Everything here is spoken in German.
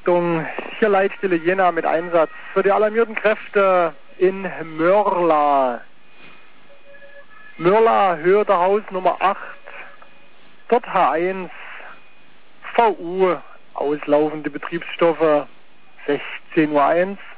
Achtung, hier Leitstelle Jena mit Einsatz für die alarmierten Kräfte in Mörla. Mörla, Höhe der Haus Nummer 8, dort H1, VU, auslaufende Betriebsstoffe 16:01 Uhr.